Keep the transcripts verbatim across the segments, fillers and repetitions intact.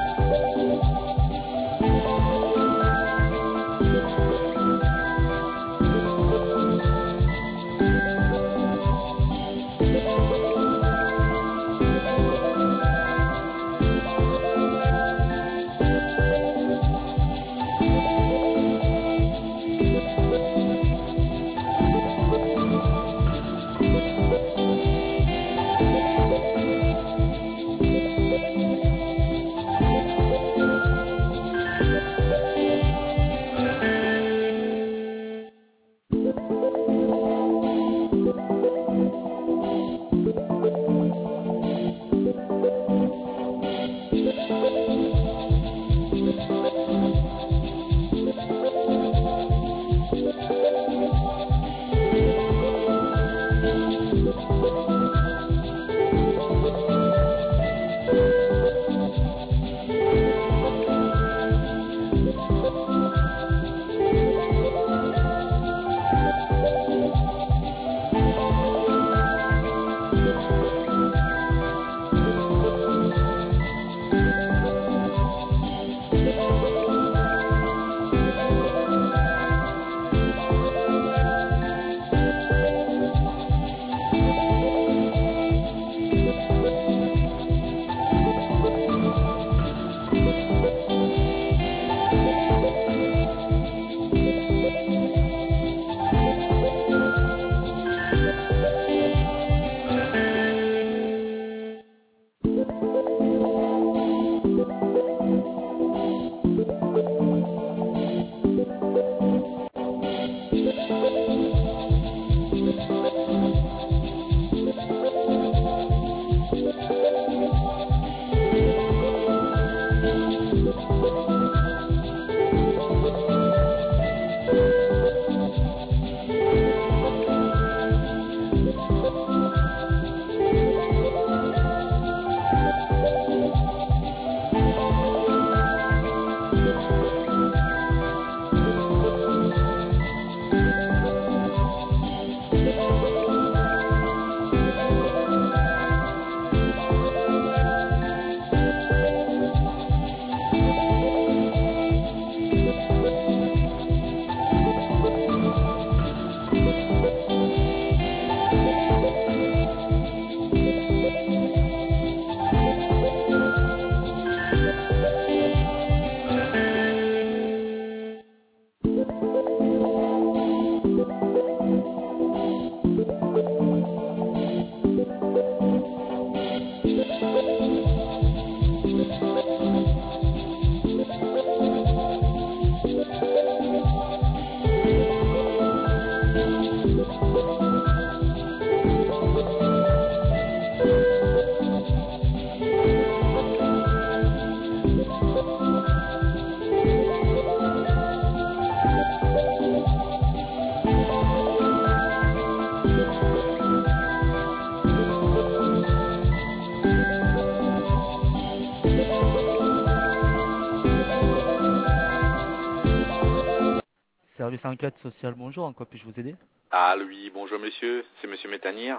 Service enquête sociale, bonjour, en quoi puis-je vous aider? Ah oui, bonjour monsieur, c'est monsieur Métanir.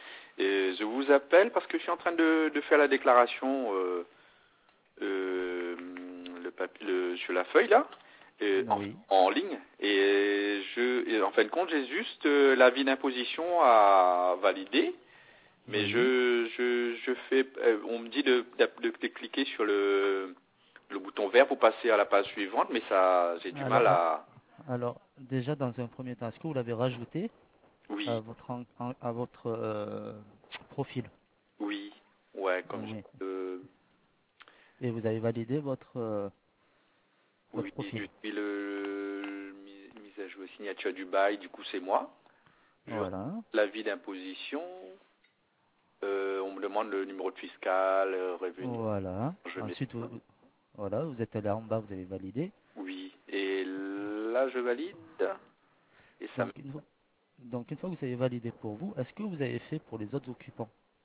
Et je vous appelle parce que je suis en train de, de faire la déclaration euh, euh, le papier, le, sur la feuille là, et en, Oui. en ligne. Et, je, et en fin de compte, j'ai juste euh, l'avis d'imposition à valider. Mais Oui. je, je, je fais, euh, on me dit de, de, de, de cliquer sur le, le bouton vert pour passer à la page suivante, mais ça, j'ai du Alors, mal à... alors, déjà, dans un premier temps, est-ce que vous l'avez rajouté à Oui, votre, en- en- à votre euh, profil? oui, ouais, comme Oui. je... euh, Et vous avez validé votre, euh, votre oui, profil? depuis le, le mise mise à jour signature du bail, du coup c'est moi. Je Voilà. l'avis d'imposition, euh, on me demande le numéro de fiscal, euh, revenu. Voilà. Je mets Ensuite, ça. vous, voilà, vous êtes allé en bas, vous avez validé. Oui, et là je valide, et ça me... Donc une, fois, donc, une fois que vous avez validé pour vous, est-ce que vous avez fait pour les autres occupants?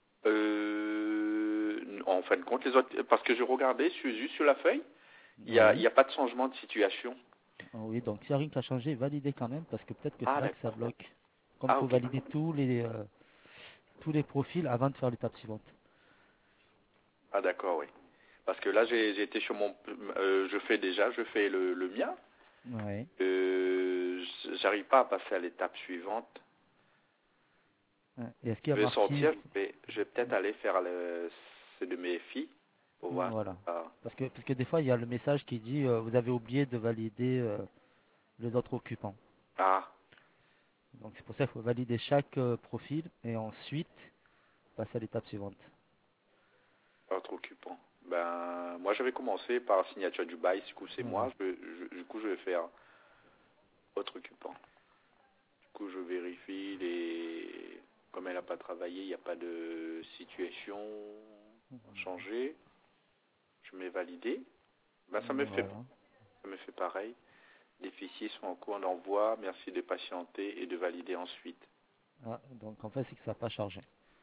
Euh, en fin de compte, les autres, parce que je regardais sur, juste sur la feuille, il n'y a, il Oui. y a pas de changement de situation. Oui, donc s'il n'y a rien qui a changé, validez quand même, parce que peut-être que c'est Ah là que ça d'accord. bloque. Comme il Ah faut ok. valider tous les, euh, tous les profils avant de faire l'étape suivante. Ah d'accord, oui. Parce que là, j'ai j'ai été sur mon... euh, je fais déjà, je fais le, le mien. Oui. Euh, J'arrive pas à passer à l'étape suivante. Et est-ce qu'il y Je a vais marqué... sortir, je vais, je vais peut-être aller faire le, c'est de mes filles pour voir. Voilà. Ah, Parce que, parce que des fois, il y a le message qui dit euh, vous avez oublié de valider euh, les autres occupants. ah, Donc c'est pour ça qu'il faut valider chaque euh, profil et ensuite passer à l'étape suivante. autre occupant. Ben, moi, j'avais commencé par signature du bail. Du coup, c'est Voilà. moi. Je, je- du coup, je vais faire autre occupant. Du coup, je vérifie les... Comme elle n'a pas travaillé, il n'y a pas de situation changée. Je mets valider. Ben, ça me fait, Voilà. ça me fait pareil. Les fichiers sont en cours d'envoi. Merci de patienter et de valider ensuite. Ah, donc en fait, c'est que ça n'a pas chargé.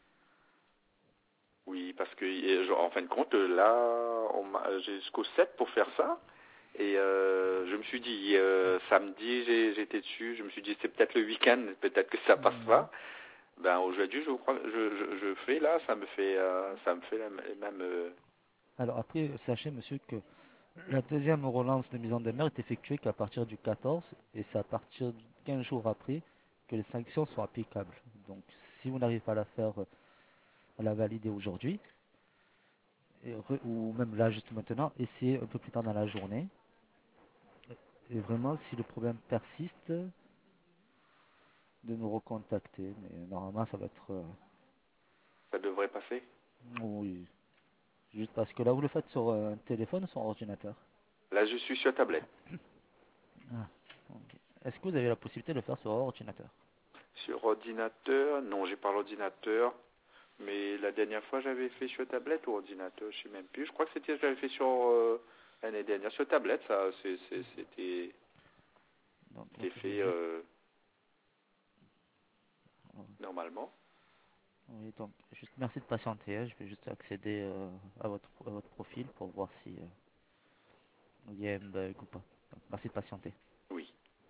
Oui, parce que euh, genre, en fin de compte, là, on m'a- j'ai jusqu'au sept pour faire ça. Et euh, je me suis dit, euh, samedi, j'ai- j'étais dessus. Je me suis dit, c'est peut-être le week-end, peut-être que ça passe Mhm. pas. Ben aujourd'hui, je crois, je, je, je fais là, ça me fait, euh, ça me fait la, les mêmes. euh, Alors après, sachez monsieur que la deuxième relance de mise en demeure est effectuée qu'à partir du quatorze et c'est à partir de quinze jours après que les sanctions sont applicables. Donc si vous n'arrivez pas à la faire, euh, à la valider aujourd'hui, et re- ou même là juste maintenant, essayez un peu plus tard dans la journée. Et vraiment, si le problème persiste, de nous recontacter. Mais normalement, ça va être... euh, ça devrait passer. oui, juste parce que là, vous le faites sur euh, un téléphone ou sur un ordinateur. Là, je suis sur tablette. Ah, ok. Est-ce que vous avez la possibilité de le faire sur un ordinateur? Sur ordinateur, non, j'ai pas l'ordinateur. Mais la dernière fois, j'avais fait sur tablette ou ordinateur, je sais même plus. Je crois que c'était, j'avais fait sur euh, l'année dernière sur tablette. Ça, c'est- c'est- c'était, Donc, c'était je vais fait juste... euh, normalement. Oui, donc, juste merci de patienter. Hein. Je vais juste accéder euh, à, votre, à votre profil pour voir si euh, il y a un bug ou pas. Donc, merci de patienter. Oui.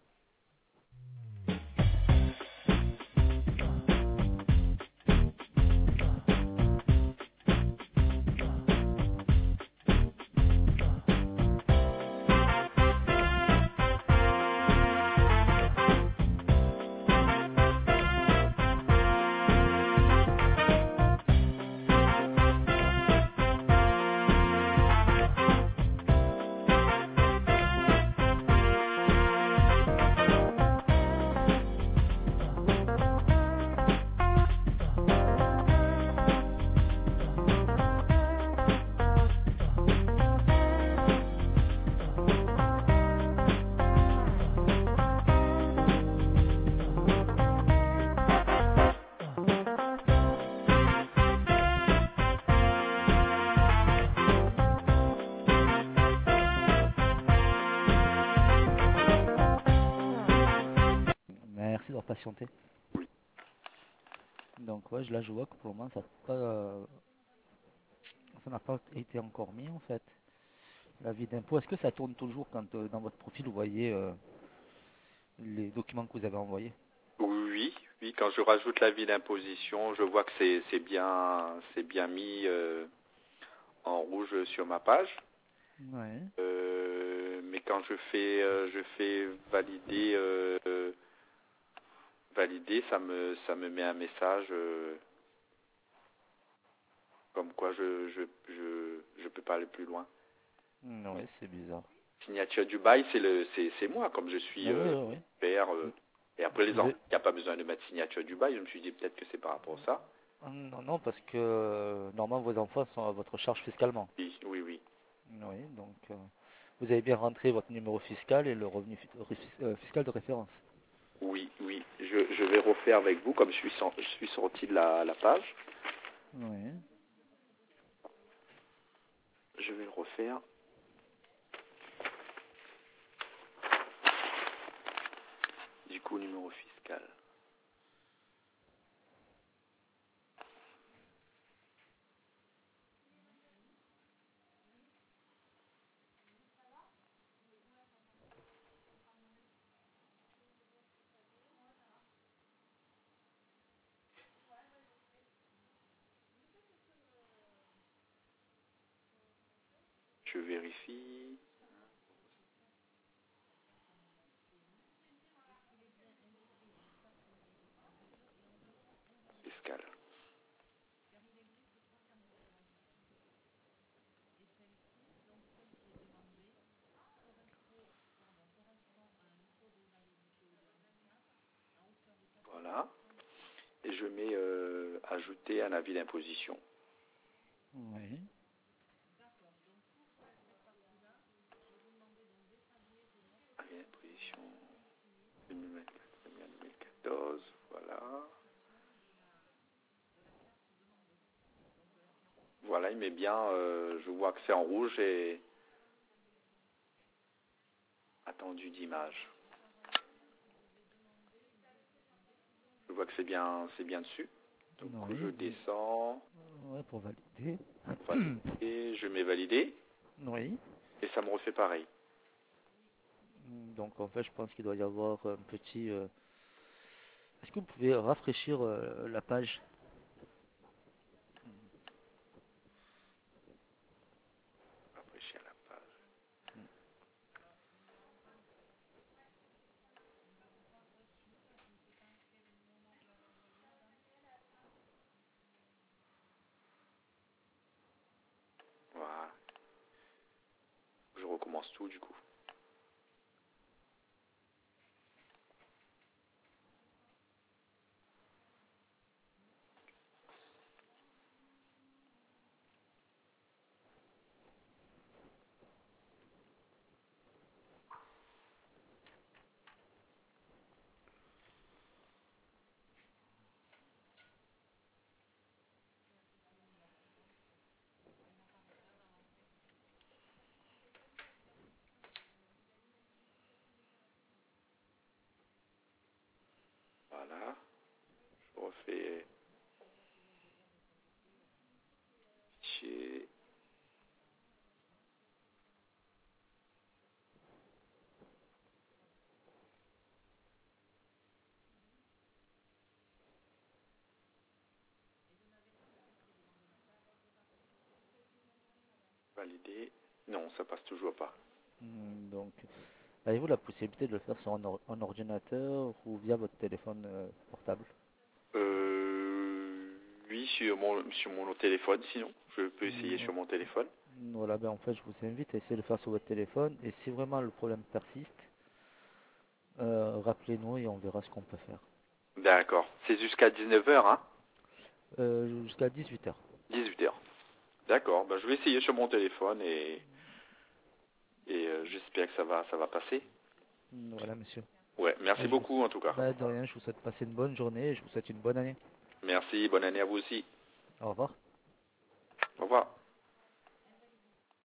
Merci d'avoir patienté. Donc, ouais, là, je vois que pour le moment, ça n'a pas, euh, ça n'a pas été encore mis en fait. L'avis d'impôt, est-ce que ça tourne toujours quand euh, dans votre profil vous voyez euh, les documents que vous avez envoyés? Oui, oui. Quand je rajoute l'avis d'imposition, je vois que c'est, c'est bien, c'est bien mis euh, en rouge sur ma page. Ouais. Euh, mais quand je fais, euh, je fais valider, euh, euh, valider, ça me, ça me met un message euh, comme quoi je, je, je, je peux pas aller plus loin. Ouais, c'est bizarre. Signature du bail, c'est le, c'est, c'est moi, comme je suis Ah oui, euh, oui, père. euh, oui. et après les Vous enfants, avez- il n'y a pas besoin de mettre signature du bail. Je me suis dit peut-être que c'est par rapport à ça. Ah, non, non, parce que euh, normalement vos enfants sont à votre charge fiscalement. Oui, oui, oui. Oui, donc euh, vous avez bien rentré votre numéro fiscal et le revenu fi- ré- euh, fiscal de référence. Oui, oui. Je, je vais refaire avec vous, comme je suis, sorti, je suis sorti de la, la page. Oui. Je vais le refaire. Du coup, numéro fiscal. je vérifie. Escale. Voilà. Et je mets euh, ajouter un avis d'imposition. Oui. Avis d'imposition deux mille quatorze. Voilà. Voilà, il met bien, euh, je vois que c'est en rouge et attendu d'image. Je vois que c'est bien, c'est bien dessus. Donc je Oui. descends, Ouais, pour valider. valider, je mets valider Oui. et ça me refait pareil. Donc en fait, je pense qu'il doit y avoir un petit... euh, Est-ce que vous pouvez rafraîchir euh, la page? Rafraîchir la page. Voilà. Je recommence tout du coup. Voilà. Je refais fichier. Valider. Non, ça passe toujours pas. Hmm, Donc, avez-vous la possibilité de le faire sur un, or- un ordinateur ou via votre téléphone euh, portable? Euh, oui, sur mon, sur mon téléphone, sinon. Je peux essayer Hmm, sur mon téléphone. Voilà, ben en fait, je vous invite à essayer de le faire sur votre téléphone. Et si vraiment le problème persiste, euh, rappelez-nous et on verra ce qu'on peut faire. D'accord. C'est jusqu'à dix-neuf heures, hein? Euh, jusqu'à dix-huit heures. dix-huit heures. D'accord. Ben, je vais essayer sur mon téléphone et, et euh, j'espère que ça va, ça va passer. Voilà, monsieur. Ouais. Merci Et je vous... beaucoup en tout cas. Bah, de rien, je vous souhaite de passer une bonne journée et je vous souhaite une bonne année. Merci. Bonne année à vous aussi. Au revoir. Au revoir.